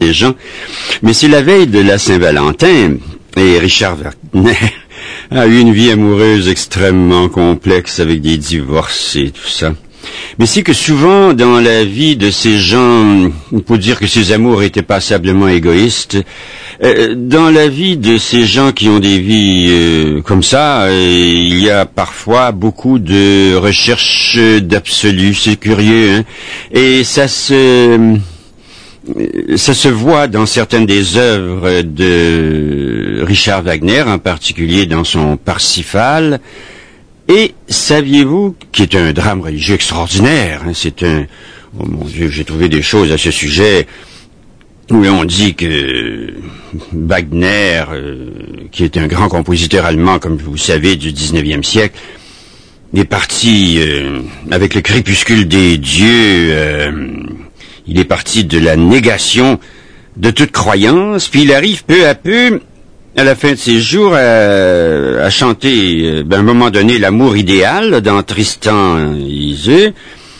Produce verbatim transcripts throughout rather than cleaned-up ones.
des gens. Mais c'est la veille de la Saint-Valentin, et Richard Wagner a eu une vie amoureuse extrêmement complexe avec des divorces et tout ça. Mais c'est que souvent, dans la vie de ces gens, on peut dire que ces amours étaient passablement égoïstes. Euh, dans la vie de ces gens qui ont des vies euh, comme ça, euh, il y a parfois beaucoup de recherches d'absolu. C'est curieux, hein? Et ça se... Ça se voit dans certaines des œuvres de Richard Wagner, en particulier dans son Parsifal. Et saviez-vous, qui est un drame religieux extraordinaire, hein, c'est un... Oh mon Dieu, j'ai trouvé des choses à ce sujet où on dit que Wagner, euh, qui est un grand compositeur allemand, comme vous savez, du dix-neuvième siècle, est parti euh, avec le crépuscule des dieux... Euh, il est parti de la négation de toute croyance, puis il arrive peu à peu, à la fin de ses jours, à, à chanter, ben, à un moment donné, l'amour idéal dans Tristan et Iseult,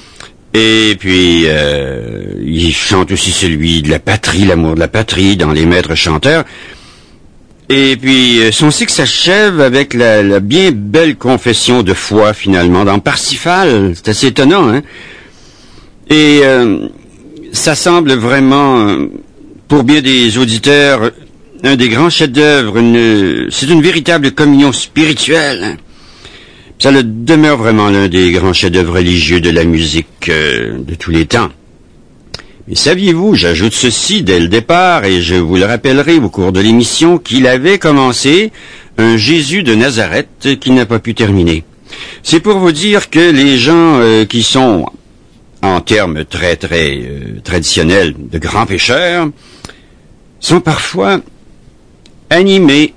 et puis euh, il chante aussi celui de la patrie, l'amour de la patrie, dans Les Maîtres chanteurs, et puis son cycle s'achève avec la, la bien belle confession de foi, finalement, dans Parsifal. C'est assez étonnant, hein? Et... Euh, ça semble vraiment, pour bien des auditeurs, un des grands chefs-d'œuvre. Une, c'est une véritable communion spirituelle. Hein. Ça le demeure vraiment l'un des grands chefs-d'œuvre religieux de la musique euh, de tous les temps. Mais saviez-vous, j'ajoute ceci dès le départ, et je vous le rappellerai au cours de l'émission, qu'il avait commencé un Jésus de Nazareth qui n'a pas pu terminer. C'est pour vous dire que les gens euh, qui sont... en termes très, très euh, traditionnels, de grands pécheurs, sont parfois animés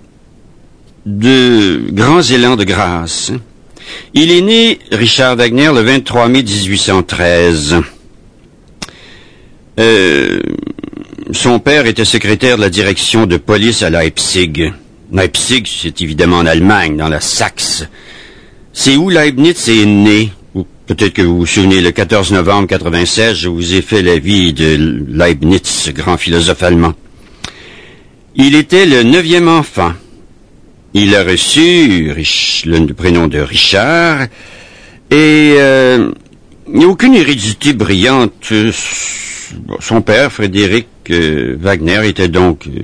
de grands élans de grâce. Il est né, Richard Wagner, le vingt-trois mai dix-huit cent treize. Euh, son père était secrétaire de la direction de police à Leipzig. Leipzig, c'est évidemment en Allemagne, dans la Saxe. C'est où Leibniz est né. Peut-être que vous vous souvenez, le quatorze novembre quatre-vingt-seize, je vous ai fait la vie de Leibniz, grand philosophe allemand. Il était le neuvième enfant. Il a reçu Rich, le prénom de Richard, et euh, il n'y a aucune hérédité brillante. Son père, Frédéric euh, Wagner, était donc... Euh,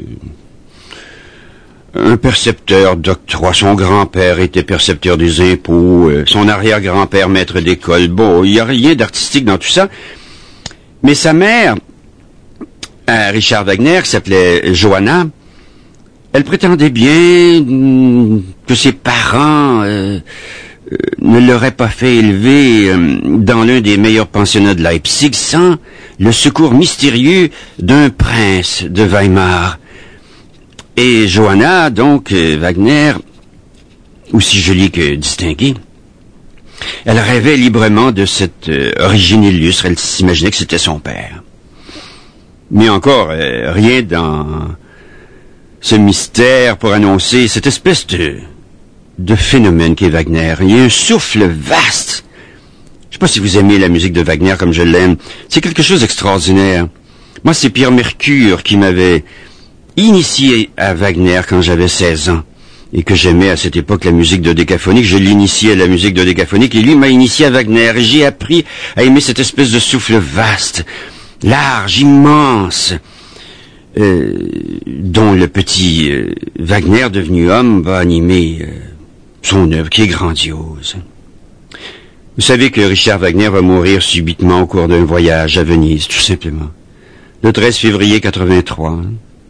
un percepteur d'octroi. Son grand-père était percepteur des impôts, euh, son arrière-grand-père maître d'école. Bon, il n'y a rien d'artistique dans tout ça. Mais sa mère, euh, Richard Wagner, qui s'appelait Johanna, elle prétendait bien mm, que ses parents euh, euh, ne l'auraient pas fait élever euh, dans l'un des meilleurs pensionnats de Leipzig sans le secours mystérieux d'un prince de Weimar. Et Johanna, donc, euh, Wagner, aussi jolie que distinguée, elle rêvait librement de cette euh, origine illustre. Elle s'imaginait que c'était son père. Mais encore, euh, rien dans ce mystère pour annoncer cette espèce de, de phénomène qu'est Wagner. Il y a un souffle vaste. Je sais pas si vous aimez la musique de Wagner comme je l'aime. C'est quelque chose d'extraordinaire. Moi, c'est Pierre Mercure qui m'avait initié à Wagner quand j'avais seize ans, et que j'aimais à cette époque la musique de Décaphonique. Je l'initiais à la musique de Décaphonique, et lui m'a initié à Wagner, et j'ai appris à aimer cette espèce de souffle vaste, large, immense, euh, dont le petit euh, Wagner, devenu homme, va animer euh, son œuvre, qui est grandiose. Vous savez que Richard Wagner va mourir subitement au cours d'un voyage à Venise, tout simplement, le treize février quatre-vingt-trois. Hein.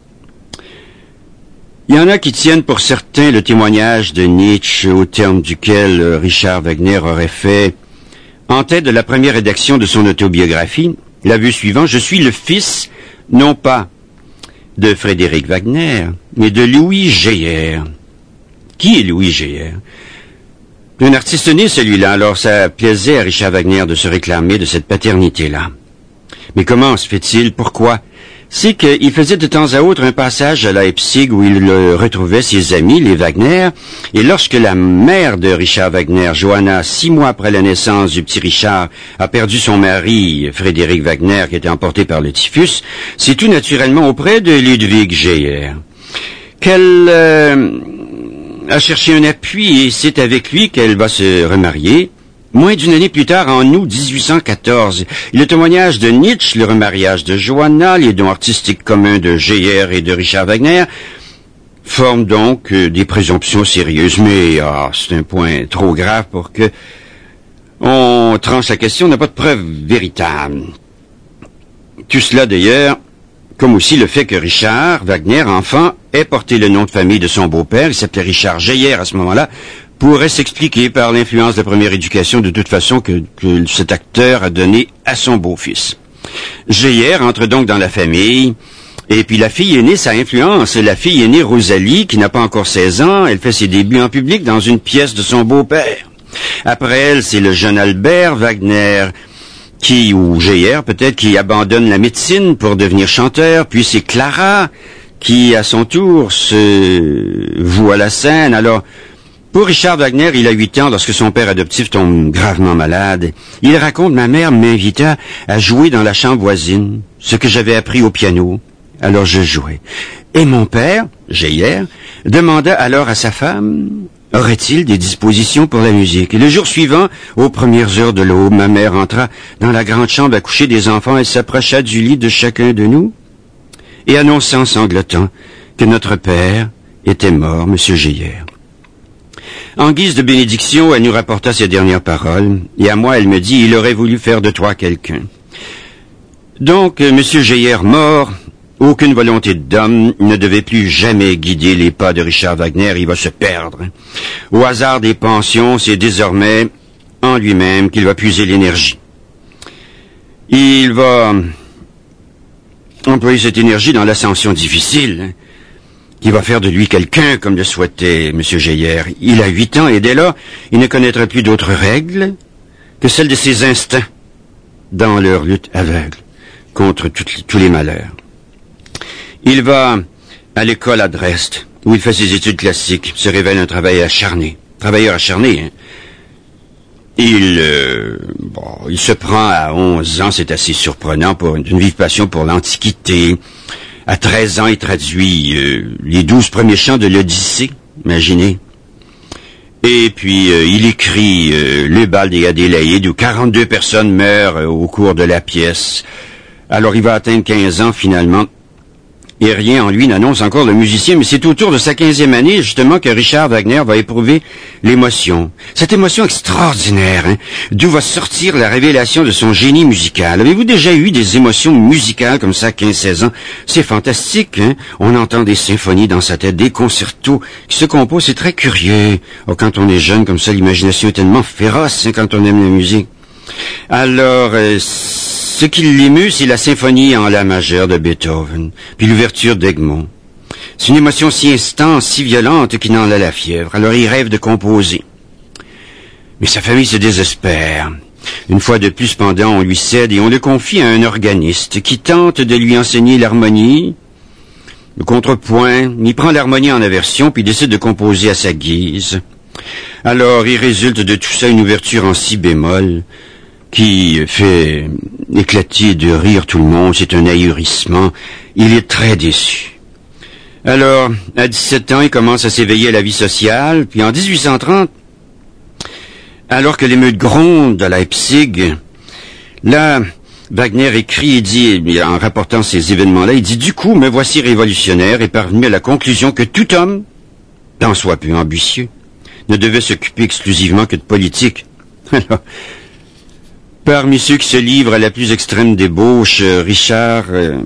Il y en a qui tiennent pour certain le témoignage de Nietzsche, au terme duquel Richard Wagner aurait fait, en tête de la première rédaction de son autobiographie, l'aveu suivant: « Je suis le fils, non pas de Frédéric Wagner, mais de Louis Geyer. » Qui est Louis Geyer? Un artiste né, celui-là, alors ça plaisait à Richard Wagner de se réclamer de cette paternité-là. Mais comment se fait-il? Pourquoi? C'est qu'il faisait de temps à autre un passage à Leipzig où il retrouvait ses amis, les Wagner, et lorsque la mère de Richard Wagner, Johanna, six mois après la naissance du petit Richard, a perdu son mari, Frédéric Wagner, qui était emporté par le typhus, c'est tout naturellement auprès de Ludwig Geyer qu'elle euh, a cherché un appui, et c'est avec lui qu'elle va se remarier. Moins d'une année plus tard, en août dix-huit cent quatorze, le témoignage de Nietzsche, le remariage de Johanna, les dons artistiques communs de Geyer et de Richard Wagner, forment donc euh, des présomptions sérieuses. Mais ah, c'est un point trop grave pour que on tranche la question, on n'a pas de preuves véritables. Tout cela, d'ailleurs, comme aussi le fait que Richard Wagner, enfant, ait porté le nom de famille de son beau-père, il s'appelait Richard Geyer à ce moment-là, pourrait s'expliquer par l'influence de la première éducation de toute façon que, que cet acteur a donné à son beau-fils. Geyer entre donc dans la famille, et puis la fille aînée, ça influence. La fille aînée, Rosalie, qui n'a pas encore seize ans, elle fait ses débuts en public dans une pièce de son beau-père. Après elle, c'est le jeune Albert Wagner, qui, ou Geyer peut-être, qui abandonne la médecine pour devenir chanteur, puis c'est Clara, qui à son tour se voue à la scène. Alors, pour Richard Wagner, il a huit ans lorsque son père adoptif tombe gravement malade. Il raconte, ma mère m'invita à jouer dans la chambre voisine, ce que j'avais appris au piano. Alors je jouais. Et mon père, Geyer, demanda alors à sa femme, aurait-il des dispositions pour la musique? Et le jour suivant, aux premières heures de l'aube, ma mère entra dans la grande chambre à coucher des enfants et s'approcha du lit de chacun de nous et annonça en sanglotant que notre père était mort, monsieur Geyer. En guise de bénédiction, elle nous rapporta ces dernières paroles, et à moi, elle me dit, il aurait voulu faire de toi quelqu'un. Donc, M. Geyer mort, aucune volonté d'homme ne devait plus jamais guider les pas de Richard Wagner, il va se perdre. Au hasard des pensions, c'est désormais en lui-même qu'il va puiser l'énergie. Il va employer cette énergie dans l'ascension difficile, qui va faire de lui quelqu'un, comme le souhaitait M. Geyer. Il a huit ans, et dès là, il ne connaîtra plus d'autres règles que celles de ses instincts dans leur lutte aveugle contre toutes, tous les malheurs. Il va à l'école à Dresde, où il fait ses études classiques, se révèle un travail acharné. Travailleur acharné, hein. Il, euh, bon, il se prend à onze ans, c'est assez surprenant, pour une, une vive passion pour l'Antiquité. À treize ans, il traduit euh, les douze premiers chants de l'Odyssée, imaginez. Et puis, euh, il écrit euh, Le bal des Adélaïdes, où quarante-deux personnes meurent euh, au cours de la pièce. Alors, il va atteindre quinze ans, finalement. Et rien en lui n'annonce encore le musicien, mais c'est autour de sa quinzième année, justement, que Richard Wagner va éprouver l'émotion. Cette émotion extraordinaire, hein, d'où va sortir la révélation de son génie musical. Avez-vous déjà eu des émotions musicales comme ça à quinze seize ans? C'est fantastique, hein? On entend des symphonies dans sa tête, des concertos qui se composent, c'est très curieux. Oh, quand on est jeune comme ça, l'imagination est tellement féroce, hein, quand on aime la musique. Alors, euh, ce qui l'émeut, c'est la symphonie en la majeure de Beethoven, puis l'ouverture d'Egmont. C'est une émotion si intense, si violente qu'il en a la fièvre. Alors il rêve de composer. Mais sa famille se désespère. Une fois de plus, cependant, on lui cède et on le confie à un organiste qui tente de lui enseigner l'harmonie, le contrepoint. Il prend l'harmonie en aversion, puis décide de composer à sa guise. Alors il résulte de tout ça une ouverture en si bémol, qui fait éclater de rire tout le monde, c'est un ahurissement. Il est très déçu. Alors, à dix-sept ans, il commence à s'éveiller à la vie sociale, puis en dix-huit cent trente, alors que l'émeute gronde à Leipzig, là, Wagner écrit et dit, en rapportant ces événements-là, il dit, du coup, me voici révolutionnaire et parvenu à la conclusion que tout homme, tant soit peu ambitieux, ne devait s'occuper exclusivement que de politique. Alors, parmi ceux qui se livrent à la plus extrême débauche, euh, Richard euh,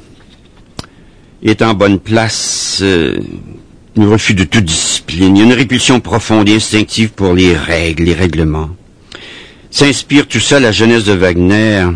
est en bonne place, euh, il refus de toute discipline. Il y a une répulsion profonde et instinctive pour les règles, les règlements. S'inspire tout ça la jeunesse de Wagner,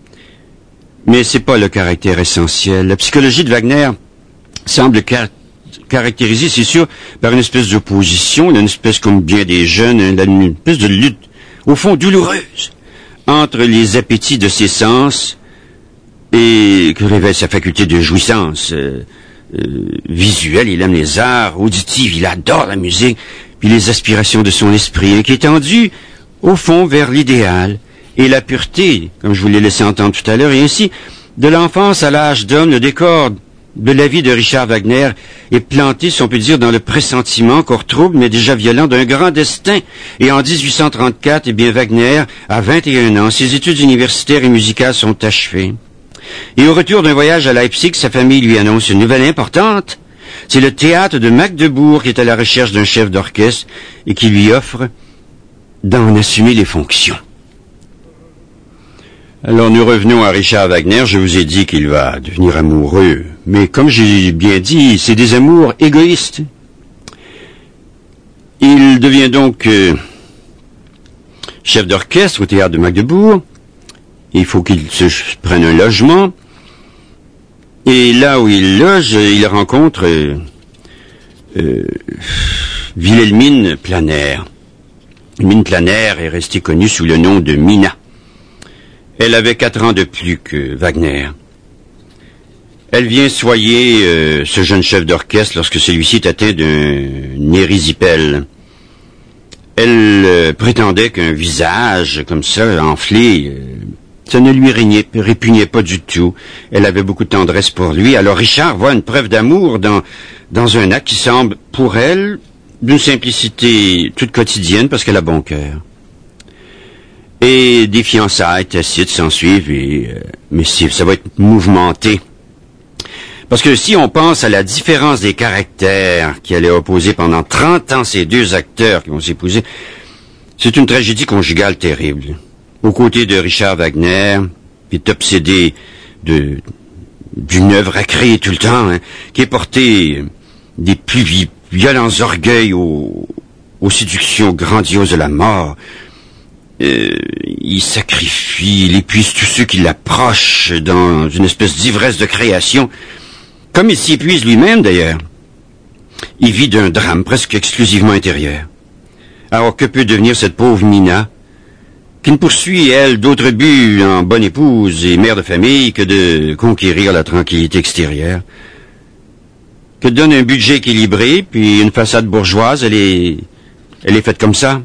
mais c'est pas le caractère essentiel. La psychologie de Wagner semble car- caractérisée, c'est sûr, par une espèce d'opposition, une espèce comme bien des jeunes, une espèce de lutte, au fond douloureuse, entre les appétits de ses sens et que révèle sa faculté de jouissance euh, euh, visuelle. Il aime les arts auditifs, il adore la musique, puis les aspirations de son esprit, hein, qui est tendu, au fond, vers l'idéal et la pureté, comme je vous l'ai laissé entendre tout à l'heure, et ainsi, de l'enfance à l'âge d'homme, le décor de la vie de Richard Wagner est planté, si on peut dire, dans le pressentiment, encore trouble, mais déjà violent, d'un grand destin. Et en dix-huit cent trente-quatre, eh bien, Wagner a vingt et un ans. Ses études universitaires et musicales sont achevées. Et au retour d'un voyage à Leipzig, sa famille lui annonce une nouvelle importante. C'est le théâtre de Magdebourg qui est à la recherche d'un chef d'orchestre et qui lui offre d'en assumer les fonctions. Alors nous revenons à Richard Wagner. Je vous ai dit qu'il va devenir amoureux. Mais comme j'ai bien dit, c'est des amours égoïstes. Il devient donc euh, chef d'orchestre au théâtre de Magdebourg. Il faut qu'il se prenne un logement. Et là où il loge, il rencontre euh, euh, Wilhelmine Planer. Wilhelmine Planer est restée connue sous le nom de Mina. Elle avait quatre ans de plus que Wagner. Elle vient soigner euh, ce jeune chef d'orchestre lorsque celui-ci est atteint d'un érysipèle. Elle euh, prétendait qu'un visage comme ça, enflé, euh, ça ne lui régnait, répugnait pas du tout. Elle avait beaucoup de tendresse pour lui. Alors Richard voit une preuve d'amour dans, dans un acte qui semble, pour elle, d'une simplicité toute quotidienne parce qu'elle a bon cœur. Et des fiançailles tacites s'ensuivent, et, euh, mais ça va être mouvementé. Parce que si on pense à la différence des caractères qui allaient opposer pendant trente ans ces deux acteurs qui vont s'épouser, c'est une tragédie conjugale terrible. Aux côtés de Richard Wagner, qui est obsédé de, d'une œuvre à créer tout le temps, hein, qui est porté des plus violents orgueils aux, aux séductions grandioses de la mort. Euh, il sacrifie, il épuise tous ceux qui l'approchent dans une espèce d'ivresse de création, comme il s'y épuise lui-même d'ailleurs. Il vit d'un drame presque exclusivement intérieur. Alors que peut devenir cette pauvre Mina, qui ne poursuit, elle, d'autres buts en bonne épouse et mère de famille que de conquérir la tranquillité extérieure, que donne un budget équilibré, puis une façade bourgeoise, elle est, elle est faite comme ça.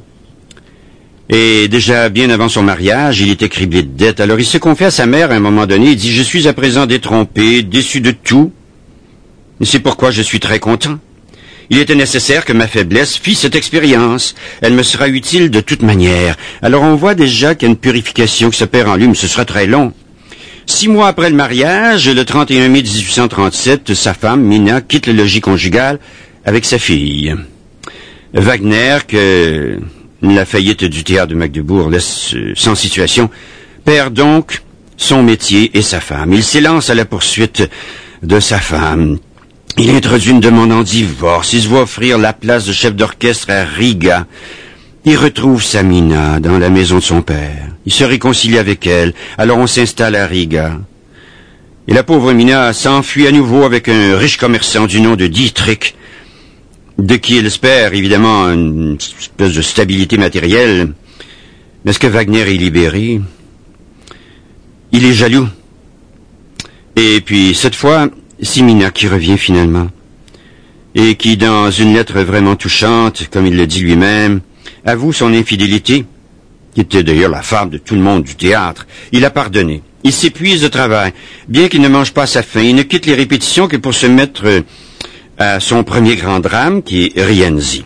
Et déjà bien avant son mariage, il était criblé de dettes. Alors il se confie à sa mère à un moment donné, il dit « Je suis à présent détrompé, déçu de tout, et c'est pourquoi je suis très content. Il était nécessaire que ma faiblesse fît cette expérience. Elle me sera utile de toute manière. » Alors on voit déjà qu'il y a une purification qui s'opère en lui, mais ce sera très long. Six mois après le mariage, le trente et un mai dix-huit cent trente-sept, sa femme, Mina, quitte le logis conjugal avec sa fille. Wagner, que la faillite du théâtre de Magdebourg laisse euh, sans situation, perd donc son métier et sa femme. Il s'élance à la poursuite de sa femme. Il introduit une demande en divorce. Il se voit offrir la place de chef d'orchestre à Riga. Il retrouve sa Mina dans la maison de son père. Il se réconcilie avec elle. Alors on s'installe à Riga. Et la pauvre Mina s'enfuit à nouveau avec un riche commerçant du nom de Dietrich, de qui elle espère évidemment une espèce de stabilité matérielle. Mais est-ce que Wagner est libéré? Il est jaloux. Et puis cette fois, c'est Mina qui revient finalement, et qui, dans une lettre vraiment touchante, comme il le dit lui-même, avoue son infidélité, qui était d'ailleurs la femme de tout le monde du théâtre. Il a pardonné. Il s'épuise de travail. Bien qu'il ne mange pas sa faim, il ne quitte les répétitions que pour se mettre à son premier grand drame, qui est Rienzi.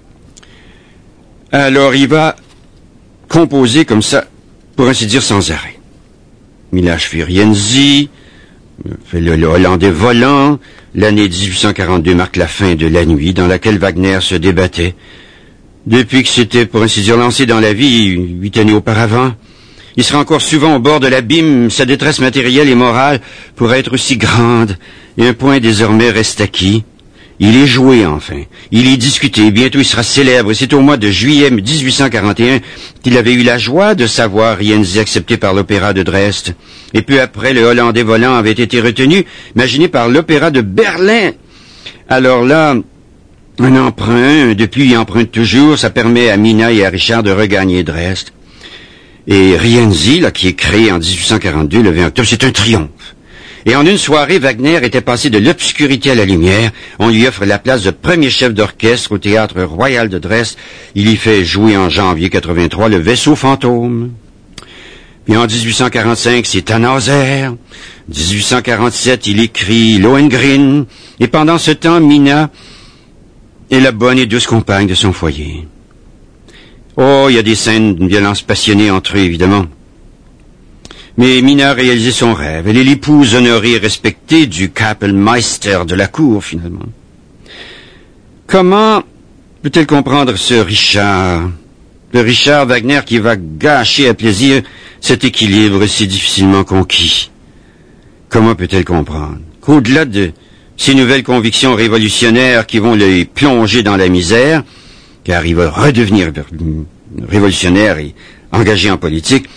Alors il va composer comme ça, pour ainsi dire, sans arrêt. Il a achevé Rienzi, fait le, le Hollandais volant. L'année dix-huit cent quarante-deux marque la fin de la nuit dans laquelle Wagner se débattait. Depuis que s'était, pour ainsi dire, lancé dans la vie huit années auparavant, il sera encore souvent au bord de l'abîme. Sa détresse matérielle et morale pourrait être aussi grande, et un point désormais reste acquis. Il est joué, enfin. Il est discuté. Bientôt, il sera célèbre. C'est au mois de juillet dix-huit cent quarante et un qu'il avait eu la joie de savoir Rienzi accepté par l'opéra de Dresde. Et peu après, le Hollandais volant avait été retenu, imaginé par l'opéra de Berlin. Alors là, un emprunt, depuis il emprunte toujours, ça permet à Mina et à Richard de regagner Dresde. Et Rienzi, là, qui est créé en dix-huit cent quarante-deux, le vingt octobre, c'est un triomphe. Et en une soirée, Wagner était passé de l'obscurité à la lumière. On lui offre la place de premier chef d'orchestre au Théâtre Royal de Dresde. Il y fait jouer en janvier quatre-vingt-trois le Vaisseau fantôme. Puis en dix-huit cent quarante-cinq, c'est Tannhäuser. dix-huit cent quarante-sept, il écrit Lohengrin. Et pendant ce temps, Mina est la bonne et douce compagne de son foyer. Oh, il y a des scènes d'une violence passionnée entre eux, évidemment. Mais Mina a réalisé son rêve. Elle est l'épouse honorée et respectée du Kapellmeister de la cour, finalement. Comment peut-elle comprendre ce Richard, le Richard Wagner qui va gâcher à plaisir cet équilibre si difficilement conquis? Comment peut-elle comprendre qu'au-delà de ces nouvelles convictions révolutionnaires qui vont le plonger dans la misère, car il va redevenir révolutionnaire et engagé en politique,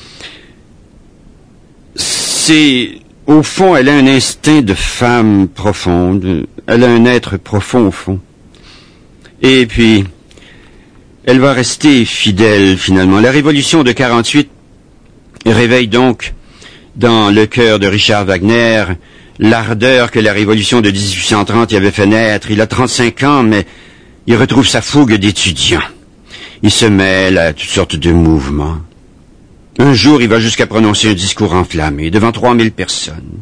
c'est, au fond, elle a un instinct de femme profonde, elle a un être profond au fond. Et puis, elle va rester fidèle finalement. La révolution de quarante-huit réveille donc dans le cœur de Richard Wagner l'ardeur que la révolution de dix-huit cent trente y avait fait naître. Il a trente-cinq ans, mais il retrouve sa fougue d'étudiant. Il se mêle à toutes sortes de mouvements. Un jour, il va jusqu'à prononcer un discours enflammé devant trois mille personnes.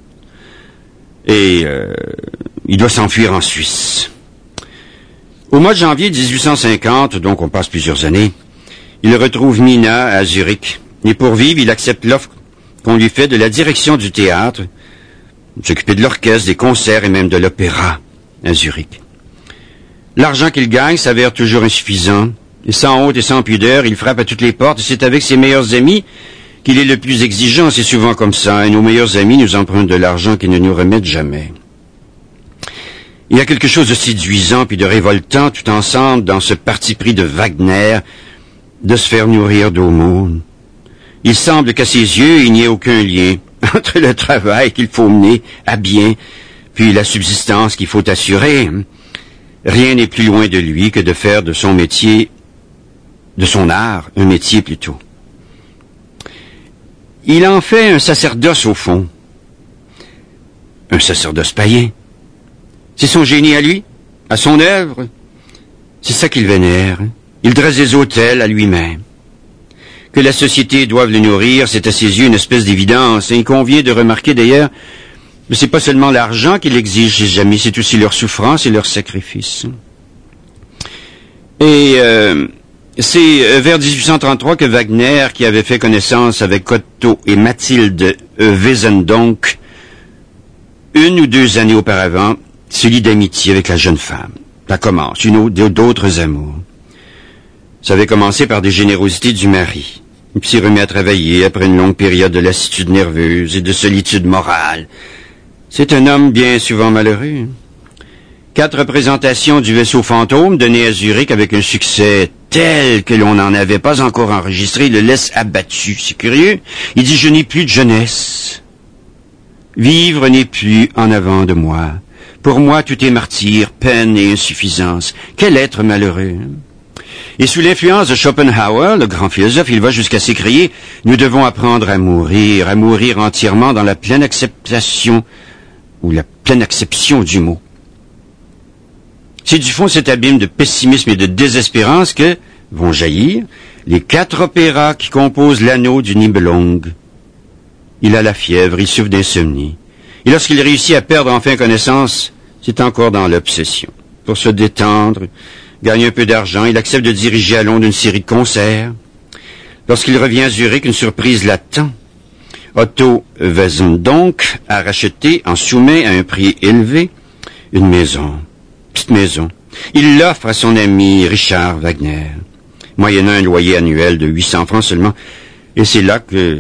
Et euh, il doit s'enfuir en Suisse. Au mois de janvier dix-huit cent cinquante, donc on passe plusieurs années, il retrouve Mina à Zurich. Et pour vivre, il accepte l'offre qu'on lui fait de la direction du théâtre, s'occuper de l'orchestre, des concerts et même de l'opéra à Zurich. L'argent qu'il gagne s'avère toujours insuffisant. Et sans honte et sans pudeur, il frappe à toutes les portes. Et c'est avec ses meilleurs amis qu'il est le plus exigeant. C'est souvent comme ça. Et nos meilleurs amis nous empruntent de l'argent qu'ils ne nous remettent jamais. Il y a quelque chose de séduisant puis de révoltant tout ensemble dans ce parti pris de Wagner de se faire nourrir d'aumônes. Il semble qu'à ses yeux, il n'y ait aucun lien entre le travail qu'il faut mener à bien puis la subsistance qu'il faut assurer. Rien n'est plus loin de lui que de faire de son métier, de son art, un métier plutôt. Il en fait un sacerdoce au fond. Un sacerdoce païen. C'est son génie à lui, à son œuvre. C'est ça qu'il vénère. Il dresse des autels à lui-même. Que la société doive le nourrir, c'est à ses yeux une espèce d'évidence. Et il convient de remarquer d'ailleurs que c'est pas seulement l'argent qu'il exige chez les amis, c'est aussi leur souffrance et leur sacrifice. Et euh, c'est vers dix-huit cent trente-trois que Wagner, qui avait fait connaissance avec Otto et Mathilde Wesendonck, une ou deux années auparavant, se lie d'amitié avec la jeune femme. Ça commence, une autre, d'autres amours. Ça avait commencé par des générosités du mari. Il s'y remet à travailler après une longue période de lassitude nerveuse et de solitude morale. C'est un homme bien souvent malheureux. Quatre représentations du Vaisseau fantôme données à Zurich avec un succès tel que l'on n'en avait pas encore enregistré le laisse abattu. C'est curieux. Il dit « Je n'ai plus de jeunesse. Vivre n'est plus en avant de moi. Pour moi, tout est martyr, peine et insuffisance. Quel être malheureux !» Et sous l'influence de Schopenhauer, le grand philosophe, il va jusqu'à s'écrier « Nous devons apprendre à mourir, à mourir entièrement dans la pleine acceptation ou la pleine acception du mot. » C'est du fond cet abîme de pessimisme et de désespérance que vont jaillir les quatre opéras qui composent l'anneau du Nibelung. Il a la fièvre, il souffre d'insomnie. Et lorsqu'il réussit à perdre enfin connaissance, c'est encore dans l'obsession. Pour se détendre, gagner un peu d'argent, il accepte de diriger à Londres une série de concerts. Lorsqu'il revient à Zurich, une surprise l'attend. Otto Wesendonck a racheté en sous-main à un prix élevé une maison, petite maison. Il l'offre à son ami Richard Wagner, moyennant un loyer annuel de huit cents francs seulement. Et c'est là que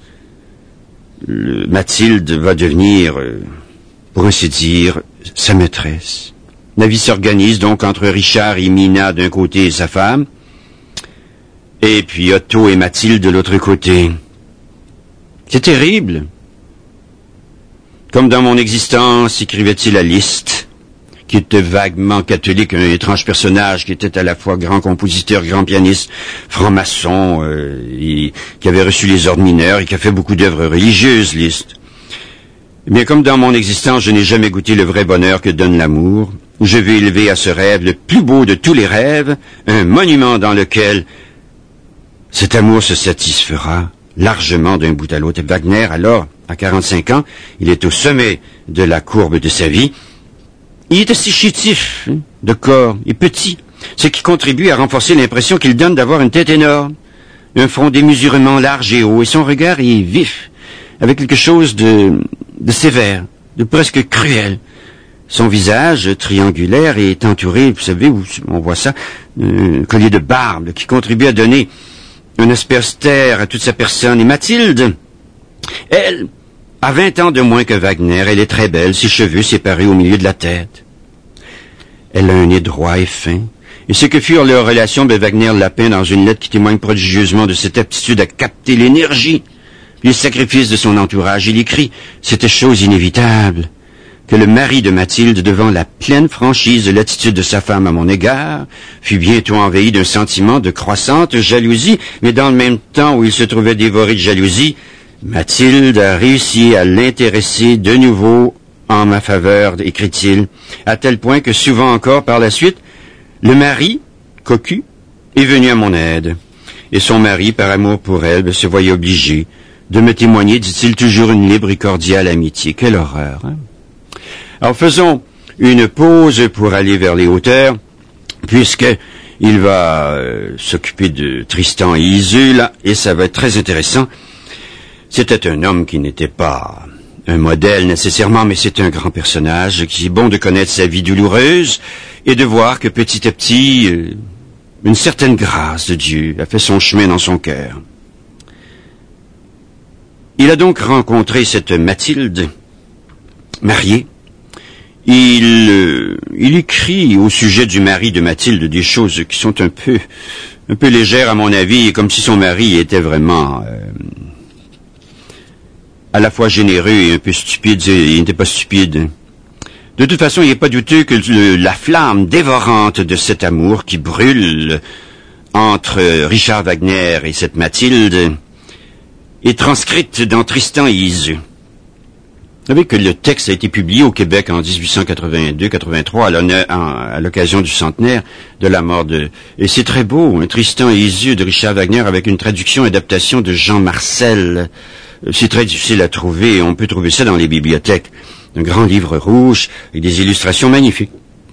le Mathilde va devenir, pour ainsi dire, sa maîtresse. La vie s'organise donc entre Richard et Mina d'un côté et sa femme, et puis Otto et Mathilde de l'autre côté. C'est terrible. Comme dans mon existence, écrivait-il à Liszt, qui était vaguement catholique, un étrange personnage qui était à la fois grand compositeur, grand pianiste, franc-maçon, euh, et qui avait reçu les ordres mineurs et qui a fait beaucoup d'œuvres religieuses, Liszt. Mais comme dans mon existence, je n'ai jamais goûté le vrai bonheur que donne l'amour, je vais élever à ce rêve le plus beau de tous les rêves, un monument dans lequel cet amour se satisfera largement d'un bout à l'autre. Et Wagner, alors, à quarante-cinq ans, il est au sommet de la courbe de sa vie. Il est aussi chétif, hein, de corps, et petit, ce qui contribue à renforcer l'impression qu'il donne d'avoir une tête énorme, un front démesurément large et haut, et son regard est vif, avec quelque chose de, de sévère, de presque cruel. Son visage triangulaire est entouré, vous savez, on voit ça, un collier de barbe qui contribue à donner un aspect austère à toute sa personne. Et Mathilde, elle a vingt ans de moins que Wagner. Elle est très belle, ses cheveux séparés au milieu de la tête. Elle a un nez droit et fin. Et ce que furent leurs relations, ben Wagner l'a peint dans une lettre qui témoigne prodigieusement de cette aptitude à capter l'énergie, les sacrifices de son entourage. Il écrit cette chose inévitable, que le mari de Mathilde, devant la pleine franchise de l'attitude de sa femme à mon égard, fut bientôt envahi d'un sentiment de croissante jalousie, mais dans le même temps où il se trouvait dévoré de jalousie, Mathilde a réussi à l'intéresser de nouveau en ma faveur, écrit-il, à tel point que souvent encore par la suite, le mari, cocu, est venu à mon aide. Et son mari, par amour pour elle, se voyait obligé de me témoigner, dit-il, toujours une libre et cordiale amitié. Quelle horreur, hein? Alors faisons une pause pour aller vers les hauteurs, puisque il va euh, s'occuper de Tristan et Iseult, là, et ça va être très intéressant. C'était un homme qui n'était pas un modèle nécessairement, mais c'est un grand personnage, qui est bon de connaître sa vie douloureuse, et de voir que petit à petit, euh, une certaine grâce de Dieu a fait son chemin dans son cœur. Il a donc rencontré cette Mathilde, mariée. Il, euh, il écrit au sujet du mari de Mathilde des choses qui sont un peu, un peu légères à mon avis, comme si son mari était vraiment euh, à la fois généreux et un peu stupide. Il n'était pas stupide. De toute façon, il n'est pas douteux que le, la flamme dévorante de cet amour qui brûle entre Richard Wagner et cette Mathilde est transcrite dans Tristan et Iseult. Vous savez que le texte a été publié au Québec en dix-huit cent quatre-vingt-deux quatre-vingt-trois à l'occasion du centenaire de la mort de... Et c'est très beau, un Tristan et Iseult de Richard Wagner avec une traduction et adaptation de Jean Marcel. C'est très difficile à trouver, on peut trouver ça dans les bibliothèques. Un grand livre rouge avec des illustrations magnifiques.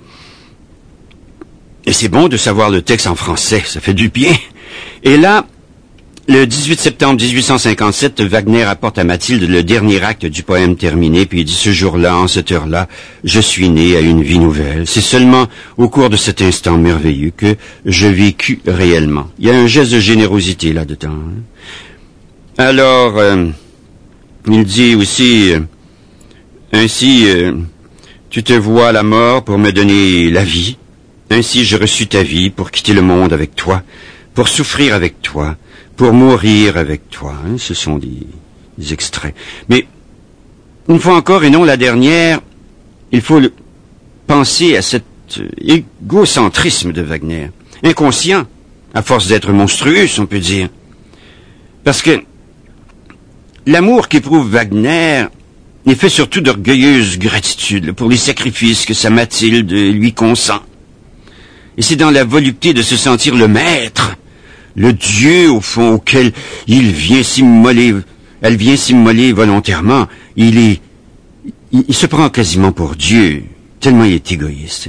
Et c'est bon de savoir le texte en français, ça fait du bien. Et là, le dix-huit septembre dix-huit cent cinquante-sept, Wagner apporte à Mathilde le dernier acte du poème terminé, puis il dit « Ce jour-là, en cette heure-là, je suis né à une vie nouvelle. C'est seulement au cours de cet instant merveilleux que je vécus réellement. » Il y a un geste de générosité là-dedans. Hein. Alors, euh, il dit aussi euh, « Ainsi, euh, tu te vois à la mort pour me donner la vie. Ainsi, je reçus ta vie pour quitter le monde avec toi, pour souffrir avec toi, pour mourir avec toi. Hein, » ce sont des, des extraits. Mais, une fois encore, et non la dernière, il faut le, penser à cet égocentrisme de Wagner. Inconscient, à force d'être monstrueux, on peut dire. Parce que l'amour qu'éprouve Wagner est fait surtout d'orgueilleuse gratitude pour les sacrifices que sa Mathilde lui consent. Et c'est dans la volupté de se sentir le maître, le Dieu, au fond, auquel il vient s'immoler, elle vient s'immoler volontairement. Il est, il, il se prend quasiment pour Dieu, tellement il est égoïste.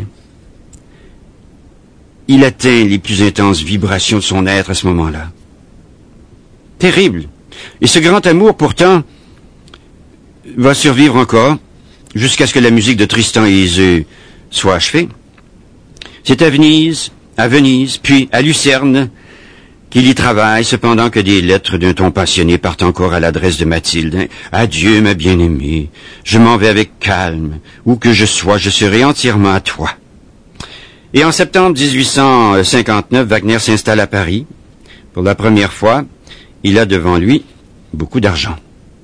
Il atteint les plus intenses vibrations de son être à ce moment-là. Terrible. Et ce grand amour, pourtant, va survivre encore, jusqu'à ce que la musique de Tristan et Iseult soit achevée. C'est à Venise, à Venise, puis à Lucerne, qu'il y travaille, cependant que des lettres d'un ton passionné partent encore à l'adresse de Mathilde. « Adieu, ma bien-aimée, je m'en vais avec calme. Où que je sois, je serai entièrement à toi. » Et en septembre dix-huit cent cinquante-neuf, Wagner s'installe à Paris. Pour la première fois, il a devant lui beaucoup d'argent.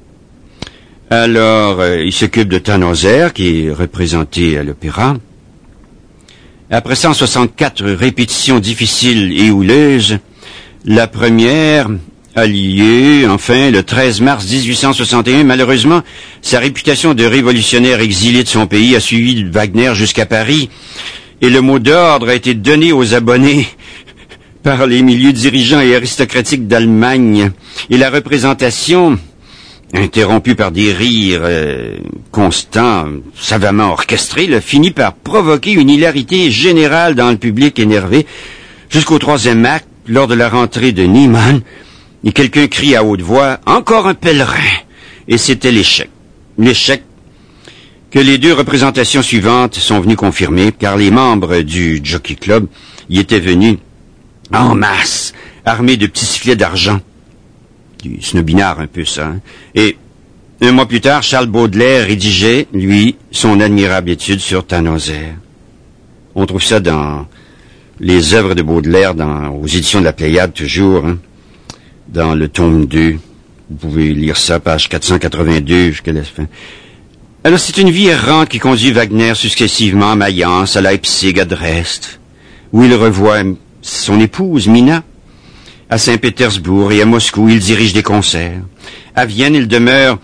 Alors, euh, il s'occupe de Tannhäuser, qui est représenté à l'opéra. Après cent soixante-quatre répétitions difficiles et houleuses, la première a lieu, enfin, le treize mars mille huit cent soixante et un. Malheureusement, sa réputation de révolutionnaire exilé de son pays a suivi Wagner jusqu'à Paris, et le mot d'ordre a été donné aux abonnés par les milieux dirigeants et aristocratiques d'Allemagne, et la représentation, interrompue par des rires euh, constants, savamment orchestrés, là, finit par provoquer une hilarité générale dans le public énervé, jusqu'au troisième acte, lors de la rentrée de Niemann, et quelqu'un crie à haute voix « Encore un pèlerin !» Et c'était l'échec. L'échec que les deux représentations suivantes sont venues confirmer, car les membres du Jockey Club y étaient venus en masse, armés de petits sifflets d'argent. Du snobinard un peu ça. Hein? Et un mois plus tard, Charles Baudelaire rédigeait, lui, son admirable étude sur Tannhäuser. On trouve ça dans les œuvres de Baudelaire, dans, aux éditions de la Pléiade, toujours, hein, dans le tome deux. Vous pouvez lire ça, page quatre cent quatre-vingt-deux, jusqu'à la fin. Alors, c'est une vie errante qui conduit Wagner successivement à Mayence, à Leipzig, à Dresde, où il revoit son épouse, Mina. À Saint-Pétersbourg et à Moscou, il dirige des concerts. À Vienne, il demeure,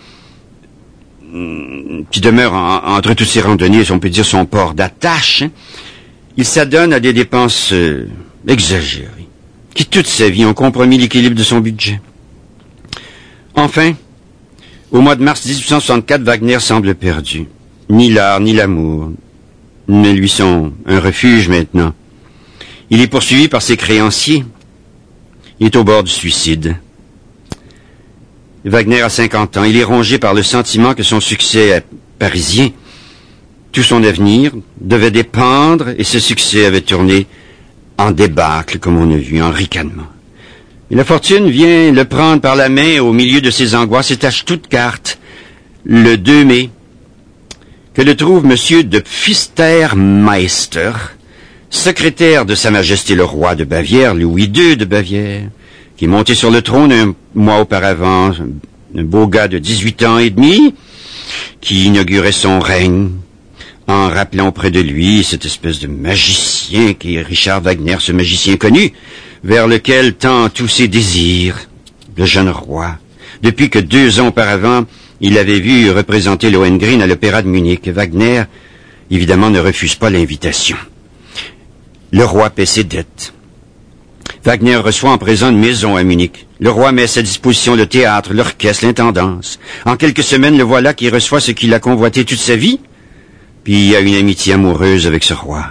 qui demeure en, entre toutes ses randonnées, si on peut dire son port d'attache. Hein. Il s'adonne à des dépenses euh, exagérées, qui toute sa vie ont compromis l'équilibre de son budget. Enfin, au mois de mars mille huit cent soixante-quatre, Wagner semble perdu. Ni l'art, ni l'amour ne lui sont un refuge maintenant. Il est poursuivi par ses créanciers. Il est au bord du suicide. Wagner a cinquante ans. Il est rongé par le sentiment que son succès parisien, tout son avenir, devait dépendre, et ce succès avait tourné en débâcle, comme on a vu, en ricanement. Et la fortune vient le prendre par la main au milieu de ses angoisses et tâche toute carte, le deux mai, que le trouve monsieur de Pfistermeister, secrétaire de Sa Majesté le roi de Bavière, Louis deux de Bavière, qui est monté sur le trône un mois auparavant, un beau gars de dix-huit ans et demi, qui inaugurait son règne, en rappelant auprès de lui cette espèce de magicien qui est Richard Wagner, ce magicien connu, vers lequel tend tous ses désirs, le jeune roi, depuis que deux ans auparavant, il avait vu représenter Lohengrin à l'Opéra de Munich. Wagner, évidemment, ne refuse pas l'invitation. Le roi paie ses dettes. Wagner reçoit en présent une maison à Munich. Le roi met à sa disposition le théâtre, l'orchestre, l'intendance. En quelques semaines, le voilà qui reçoit ce qu'il a convoité toute sa vie, puis il y a une amitié amoureuse avec ce roi.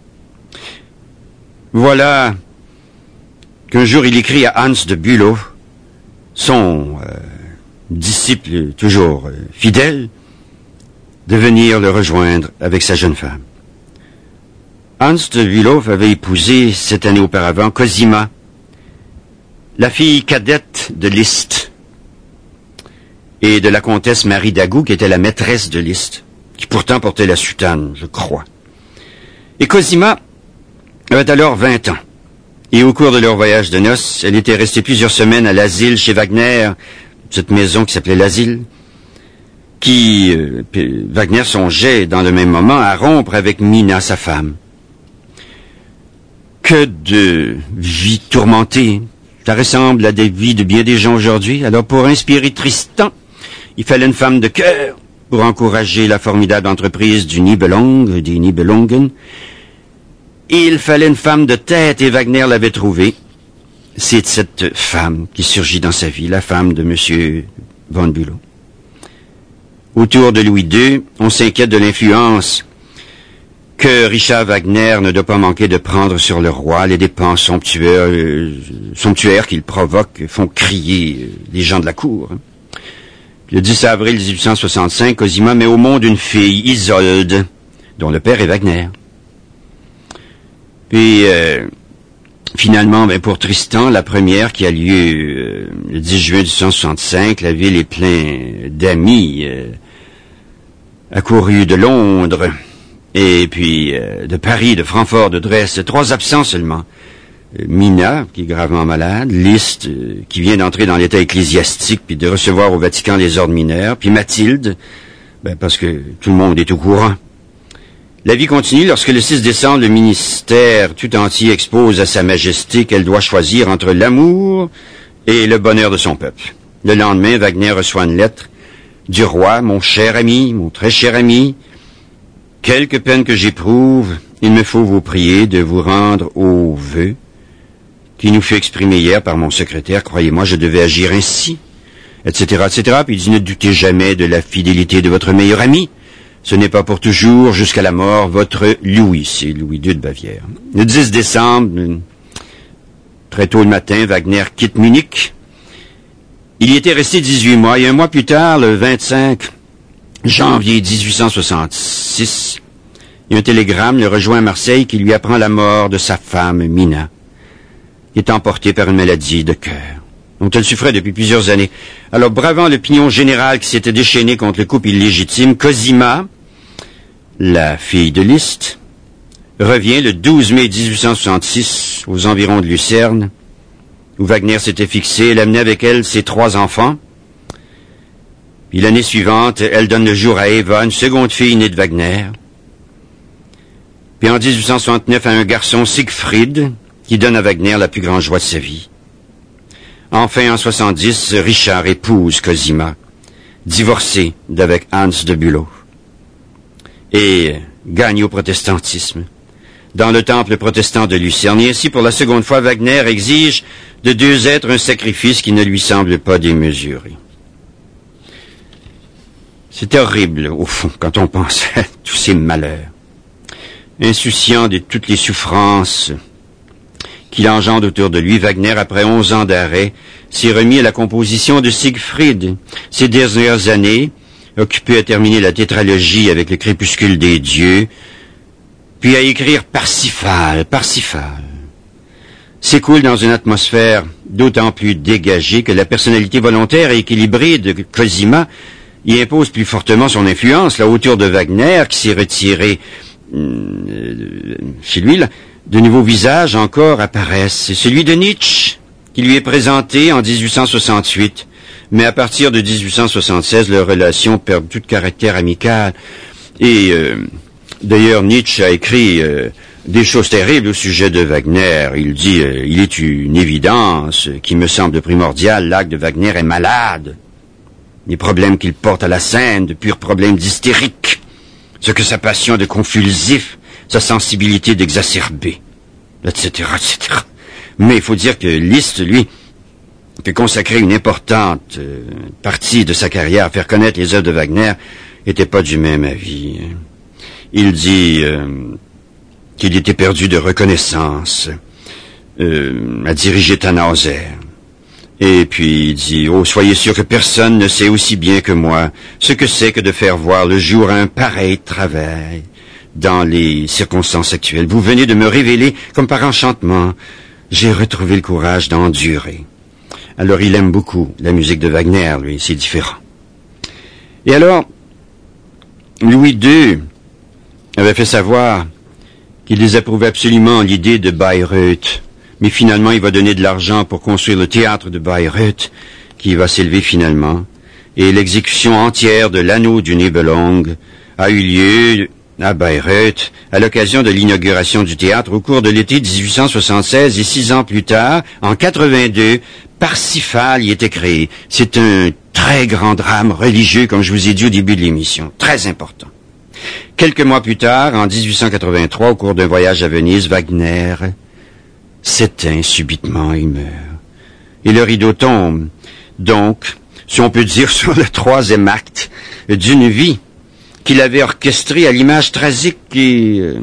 Voilà qu'un jour il écrit à Hans de Bülow, son euh, disciple toujours euh, fidèle, de venir le rejoindre avec sa jeune femme. Hans de Bülow avait épousé, cette année auparavant, Cosima, la fille cadette de Liszt, et de la comtesse Marie d'Agoult, qui était la maîtresse de Liszt, qui pourtant portait la soutane, je crois. Et Cosima avait alors vingt ans, et au cours de leur voyage de noces, elle était restée plusieurs semaines à l'asile chez Wagner, cette maison qui s'appelait l'asile, qui, euh, Wagner songeait dans le même moment à rompre avec Mina, sa femme. Que de vie tourmentée. Ça ressemble à des vies de bien des gens aujourd'hui. Alors pour inspirer Tristan, il fallait une femme de cœur pour encourager la formidable entreprise du Nibelung, des Nibelungen. Et il fallait une femme de tête, et Wagner l'avait trouvée. C'est cette femme qui surgit dans sa vie, la femme de M. von Bülow. Autour de Louis deux, on s'inquiète de l'influence que Richard Wagner ne doit pas manquer de prendre sur le roi. Les dépenses somptuaires, euh, somptuaires qu'il provoque font crier euh, les gens de la cour. Hein. Le dix avril mille huit cent soixante-cinq, Cosima met au monde une fille, Isolde, dont le père est Wagner. Puis, euh, finalement, ben, pour Tristan, la première qui a lieu euh, le dix juin mille huit cent soixante-cinq, la ville est pleine d'amis, euh, accourus de Londres, et puis euh, de Paris, de Francfort, de Dresde, trois absents seulement. Euh, Mina, qui est gravement malade, Liszt, euh, qui vient d'entrer dans l'état ecclésiastique, puis de recevoir au Vatican les ordres mineurs, puis Mathilde, ben, parce que tout le monde est au courant. La vie continue lorsque le six décembre, le ministère tout entier expose à Sa Majesté qu'elle doit choisir entre l'amour et le bonheur de son peuple. Le lendemain, Wagner reçoit une lettre du roi, mon cher ami, mon très cher ami, quelque peine que j'éprouve, il me faut vous prier de vous rendre au vœu qui nous fut exprimé hier par mon secrétaire. Croyez-moi, je devais agir ainsi, et cetera, et cetera. Puis il dit, ne doutez jamais de la fidélité de votre meilleur ami. Ce n'est pas pour toujours, jusqu'à la mort, votre Louis, c'est Louis deux de Bavière. Le dix décembre, très tôt le matin, Wagner quitte Munich. Il y était resté dix-huit mois, et un mois plus tard, le vingt-cinq janvier dix-huit cent soixante-six, il y a un télégramme le rejoint à Marseille qui lui apprend la mort de sa femme, Mina, qui est emportée par une maladie de cœur, dont elle souffrait depuis plusieurs années. Alors, bravant l'opinion générale qui s'était déchaînée contre le couple illégitime, Cosima, la fille de Liszt, revient le douze mai dix-huit cent soixante-six aux environs de Lucerne, où Wagner s'était fixé. Elle amenait avec elle ses trois enfants. Puis l'année suivante, elle donne le jour à Eva, une seconde fille née de Wagner. Puis en dix-huit cent soixante-neuf, à un garçon, Siegfried, qui donne à Wagner la plus grande joie de sa vie. Enfin, en soixante-dix, Richard épouse Cosima, divorcé d'avec Hans de Bülow, et gagne au protestantisme, dans le temple protestant de Lucerne. Et ainsi, pour la seconde fois, Wagner exige de deux êtres un sacrifice qui ne lui semble pas démesuré. C'est horrible, au fond, quand on pense à tous ces malheurs. Insouciant de toutes les souffrances qu'il engendre autour de lui, Wagner, après onze ans d'arrêt, s'est remis à la composition de Siegfried. Ces dernières années, occupé à terminer la tétralogie avec le crépuscule des dieux, puis à écrire Parsifal, Parsifal, s'écoule dans une atmosphère d'autant plus dégagée que la personnalité volontaire et équilibrée de Cosima y impose plus fortement son influence. La hauteur de Wagner, qui s'est retiré euh, chez lui, là, de nouveaux visages encore apparaissent. C'est celui de Nietzsche, qui lui est présenté en dix-huit cent soixante-huit. Mais à partir de dix-huit cent soixante-seize, leurs relations perdent tout caractère amical. Et euh, d'ailleurs, Nietzsche a écrit euh, des choses terribles au sujet de Wagner. Il dit, euh, il est une évidence qui me semble primordiale, l'acte de Wagner est malade. Les problèmes qu'il porte à la scène, de purs problèmes d'hystérique. Ce que sa passion de convulsif, sa sensibilité d'exacerbé, et cetera, et cetera. Mais il faut dire que Liszt, lui, peut consacrer une importante euh, partie de sa carrière à faire connaître les œuvres de Wagner, n'était pas du même avis. Il dit euh, qu'il était perdu de reconnaissance euh, à diriger Tannhauser. Et puis il dit, oh, soyez sûr que personne ne sait aussi bien que moi ce que c'est que de faire voir le jour un pareil travail dans les circonstances actuelles. Vous venez de me révéler, comme par enchantement, j'ai retrouvé le courage d'endurer. Alors il aime beaucoup la musique de Wagner, lui, c'est différent. Et alors, Louis deux avait fait savoir qu'il désapprouvait absolument l'idée de Bayreuth. Mais finalement, il va donner de l'argent pour construire le théâtre de Bayreuth, qui va s'élever finalement. Et l'exécution entière de l'Anneau du Nibelung a eu lieu à Bayreuth, à l'occasion de l'inauguration du théâtre au cours de l'été dix-huit cent soixante-seize, et six ans plus tard, en quatre-vingt-deux, Parsifal y était créé. C'est un très grand drame religieux, comme je vous ai dit au début de l'émission, très important. Quelques mois plus tard, en dix-huit cent quatre-vingt-trois, au cours d'un voyage à Venise, Wagner s'éteint subitement, il meurt. Et le rideau tombe, donc, si on peut dire, sur le troisième acte d'une vie qu'il avait orchestrée à l'image tragique et, euh,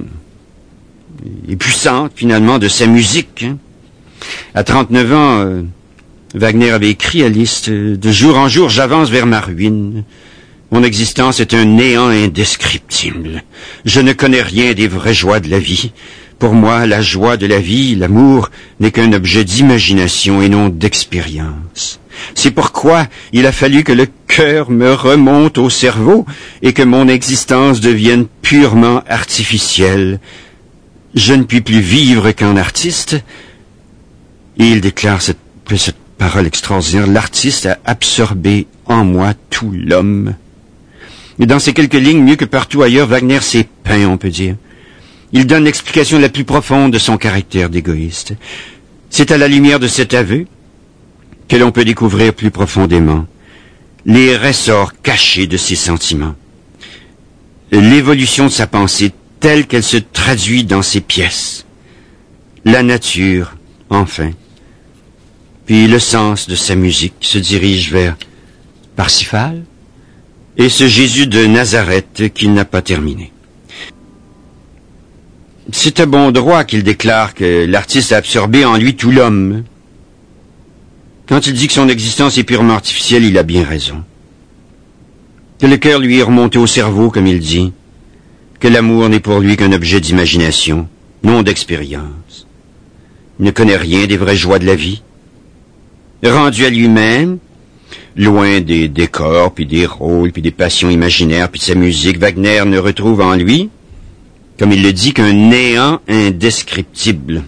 et puissante, finalement, de sa musique. Hein. À trente-neuf ans, euh, Wagner avait écrit à Liszt, euh, « De jour en jour, j'avance vers ma ruine. Mon existence est un néant indescriptible. Je ne connais rien des vraies joies de la vie. Pour moi, la joie de la vie, l'amour, n'est qu'un objet d'imagination et non d'expérience. C'est pourquoi il a fallu que le cœur me remonte au cerveau et que mon existence devienne purement artificielle. Je ne puis plus vivre qu'en artiste. » Et il déclare cette, cette parole extraordinaire. « L'artiste a absorbé en moi tout l'homme. Mais dans ces quelques lignes, mieux que partout ailleurs, Wagner s'est peint, on peut dire. Il donne l'explication la plus profonde de son caractère d'égoïste. C'est à la lumière de cet aveu que l'on peut découvrir plus profondément les ressorts cachés de ses sentiments, l'évolution de sa pensée telle qu'elle se traduit dans ses pièces, la nature, enfin, puis le sens de sa musique se dirige vers Parsifal et ce Jésus de Nazareth qu'il n'a pas terminé. C'est à bon droit qu'il déclare que l'artiste a absorbé en lui tout l'homme. Quand il dit que son existence est purement artificielle, il a bien raison. Que le cœur lui est remonté au cerveau, comme il dit, que l'amour n'est pour lui qu'un objet d'imagination, non d'expérience. Il ne connaît rien des vraies joies de la vie. Rendu à lui-même, loin des décors, puis des rôles, puis des passions imaginaires, puis de sa musique, Wagner ne retrouve en lui, comme il le dit, qu'un néant indescriptible.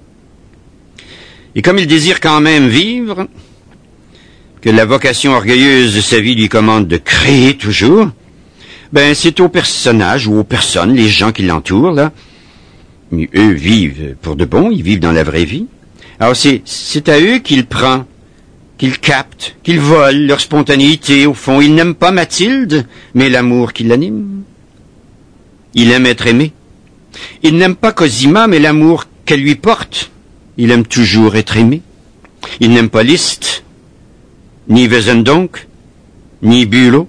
Et comme il désire quand même vivre, que la vocation orgueilleuse de sa vie lui commande de créer toujours, ben c'est aux personnages ou aux personnes, les gens qui l'entourent, là, mais eux vivent pour de bon, ils vivent dans la vraie vie. Alors c'est, c'est à eux qu'il prend, qu'il capte, qu'il vole leur spontanéité. Au fond, il n'aime pas Mathilde, mais l'amour qui l'anime. Il aime être aimé. Il n'aime pas Cosima, mais l'amour qu'elle lui porte. Il aime toujours être aimé. Il n'aime pas Liszt, ni Wesendonck, ni Bülow,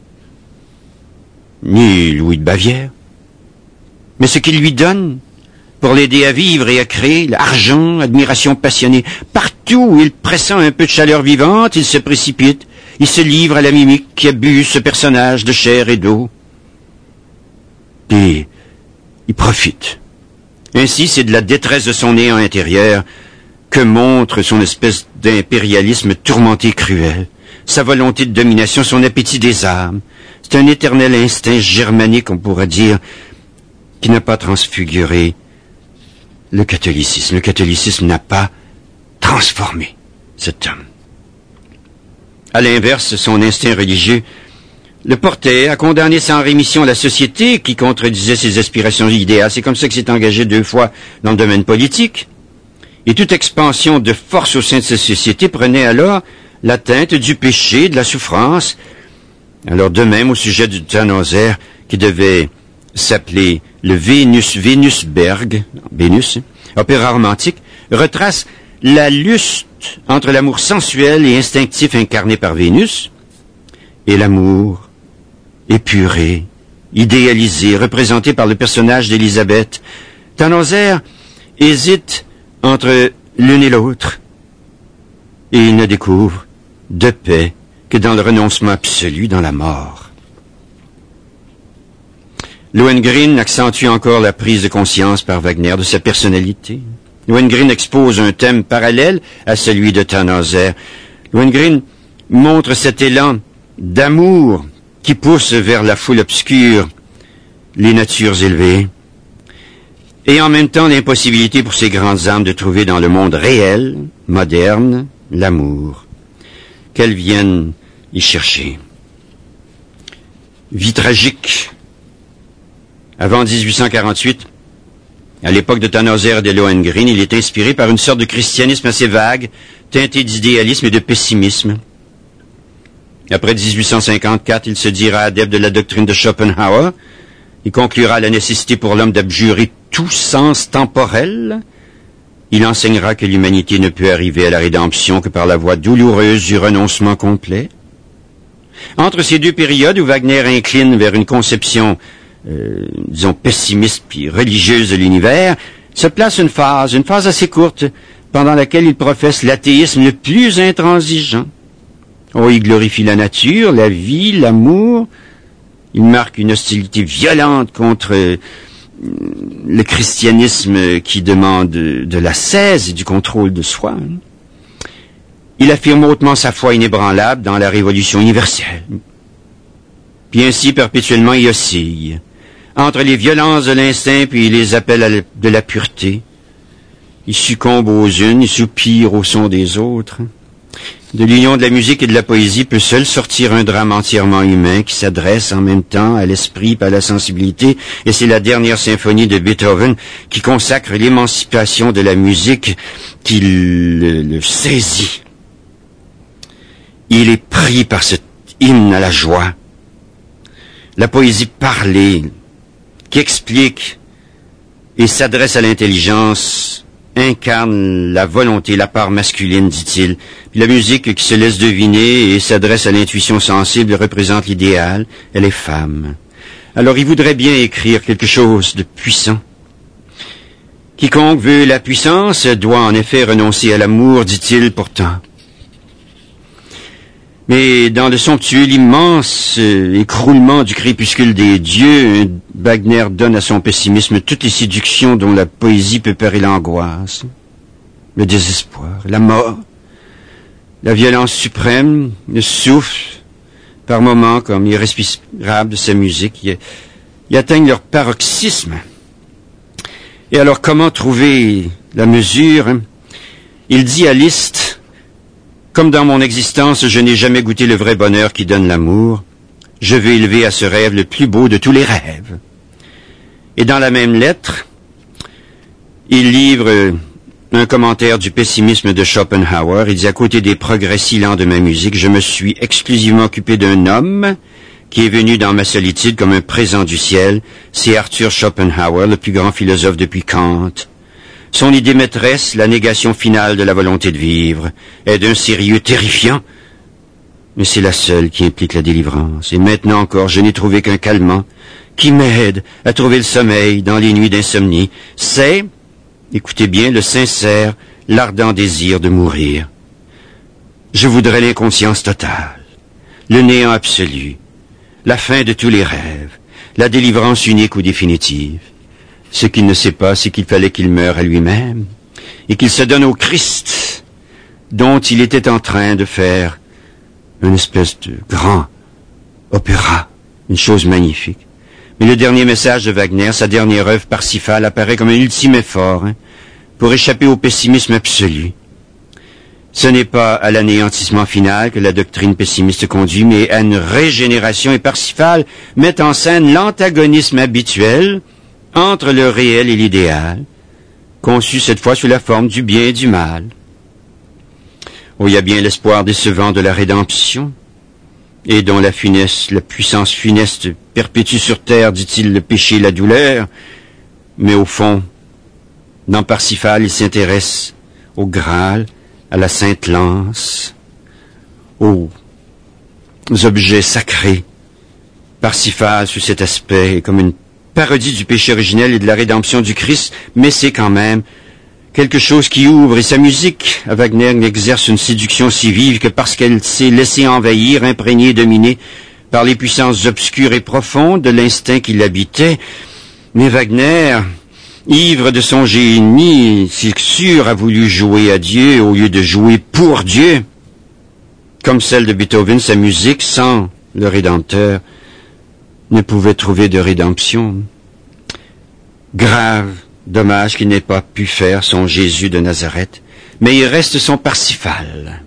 ni Louis de Bavière. Mais ce qu'il lui donne pour l'aider à vivre et à créer, l'argent, admiration passionnée, partout où il pressent un peu de chaleur vivante, il se précipite, il se livre à la mimique qui abuse ce personnage de chair et d'eau. Puis, il profite. Ainsi, c'est de la détresse de son néant intérieur que montre son espèce d'impérialisme tourmenté et cruel, sa volonté de domination, son appétit des armes. C'est un éternel instinct germanique, on pourrait dire, qui n'a pas transfiguré le catholicisme. Le catholicisme n'a pas transformé cet homme. À l'inverse, son instinct religieux le portait à condamner sans rémission la société qui contredisait ses aspirations idéales. C'est comme ça qu'il s'est engagé deux fois dans le domaine politique. Et toute expansion de force au sein de cette société prenait alors la teinte du péché, de la souffrance. Alors de même au sujet du Tannhäuser, qui devait s'appeler le Vénus, Vénusberg, Vénus, opéra romantique, retrace la lutte entre l'amour sensuel et instinctif incarné par Vénus et l'amour épuré, idéalisé, représenté par le personnage d'Élisabeth. Tannhäuser hésite entre l'une et l'autre, et il ne découvre de paix que dans le renoncement absolu, dans la mort. Lohengrin accentue encore la prise de conscience par Wagner de sa personnalité. Lohengrin expose un thème parallèle à celui de Tannhäuser. Lohengrin montre cet élan d'amour qui pousse vers la foule obscure les natures élevées, et en même temps l'impossibilité pour ces grandes âmes de trouver dans le monde réel, moderne, l'amour, qu'elles viennent y chercher. Vie tragique. Avant dix-huit cent quarante-huit, à l'époque de Tannhäuser et de Lohengrin, il est inspiré par une sorte de christianisme assez vague, teinté d'idéalisme et de pessimisme. Après dix-huit cent cinquante-quatre, il se dira adepte de la doctrine de Schopenhauer. Il conclura la nécessité pour l'homme d'abjurer tout sens temporel. Il enseignera que l'humanité ne peut arriver à la rédemption que par la voie douloureuse du renoncement complet. Entre ces deux périodes où Wagner incline vers une conception, euh, disons, pessimiste puis religieuse de l'univers, se place une phase, une phase assez courte, pendant laquelle il professe l'athéisme le plus intransigeant. Oh, il glorifie la nature, la vie, l'amour. Il marque une hostilité violente contre euh, le christianisme qui demande de l'ascèse et du contrôle de soi. Il affirme hautement sa foi inébranlable dans la révolution universelle. Puis ainsi, perpétuellement, il oscille entre les violences de l'instinct puis les appels à la, de la pureté. Il succombe aux unes, il soupire au son des autres. De l'union de la musique et de la poésie peut seul sortir un drame entièrement humain qui s'adresse en même temps à l'esprit et à la sensibilité. Et c'est la dernière symphonie de Beethoven qui consacre l'émancipation de la musique qui le, le saisit. Il est pris par cet hymne à la joie. La poésie parlée qui explique et s'adresse à l'intelligence incarne la volonté, la part masculine, dit-il. Puis la musique qui se laisse deviner et s'adresse à l'intuition sensible représente l'idéal. Elle est femme. Alors il voudrait bien écrire quelque chose de puissant. Quiconque veut la puissance doit en effet renoncer à l'amour, dit-il pourtant. Mais dans le somptueux, l'immense euh, écroulement du crépuscule des dieux, Wagner donne à son pessimisme toutes les séductions dont la poésie peut parer l'angoisse, le désespoir, la mort, la violence suprême, le souffle, par moments comme irrespirable de sa musique, ils, ils atteignent leur paroxysme. Et alors comment trouver la mesure, hein? Il dit à Liszt: comme dans mon existence, je n'ai jamais goûté le vrai bonheur qui donne l'amour, je veux élever à ce rêve le plus beau de tous les rêves. Et dans la même lettre, il livre un commentaire du pessimisme de Schopenhauer. Il dit: à côté des progrès si lents de ma musique, je me suis exclusivement occupé d'un homme qui est venu dans ma solitude comme un présent du ciel. C'est Arthur Schopenhauer, le plus grand philosophe depuis Kant. Son idée maîtresse, la négation finale de la volonté de vivre, est d'un sérieux terrifiant, mais c'est la seule qui implique la délivrance. Et maintenant encore, je n'ai trouvé qu'un calmant qui m'aide à trouver le sommeil dans les nuits d'insomnie. C'est, écoutez bien, le sincère, l'ardent désir de mourir. Je voudrais l'inconscience totale, le néant absolu, la fin de tous les rêves, la délivrance unique ou définitive. Ce qu'il ne sait pas, c'est qu'il fallait qu'il meure à lui-même et qu'il se donne au Christ, dont il était en train de faire une espèce de grand opéra, une chose magnifique. Mais le dernier message de Wagner, sa dernière œuvre Parsifal, apparaît comme un ultime effort hein, pour échapper au pessimisme absolu. Ce n'est pas à l'anéantissement final que la doctrine pessimiste conduit, mais à une régénération, et Parsifal met en scène l'antagonisme habituel entre le réel et l'idéal, conçu cette fois sous la forme du bien et du mal. Oh, il y a bien l'espoir décevant de la rédemption, et dont la funeste, la puissance funeste perpétue sur terre, dit-il, le péché et la douleur, mais au fond, dans Parsifal, il s'intéresse au Graal, à la Sainte Lance, aux objets sacrés. Parsifal, sous cet aspect, est comme une parodie du péché originel et de la rédemption du Christ, mais c'est quand même quelque chose qui ouvre, et sa musique, à Wagner, n'exerce une séduction si vive que parce qu'elle s'est laissée envahir, imprégnée, dominée par les puissances obscures et profondes de l'instinct qui l'habitait. Mais Wagner, ivre de son génie, c'est sûr, a voulu jouer à Dieu au lieu de jouer pour Dieu. Comme celle de Beethoven, sa musique, sans le Rédempteur, ne pouvait trouver de rédemption. Grave, dommage qu'il n'ait pas pu faire son Jésus de Nazareth, mais il reste son Parsifal.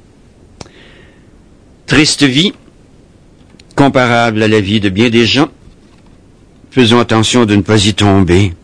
Triste vie, comparable à la vie de bien des gens. Faisons attention de ne pas y tomber.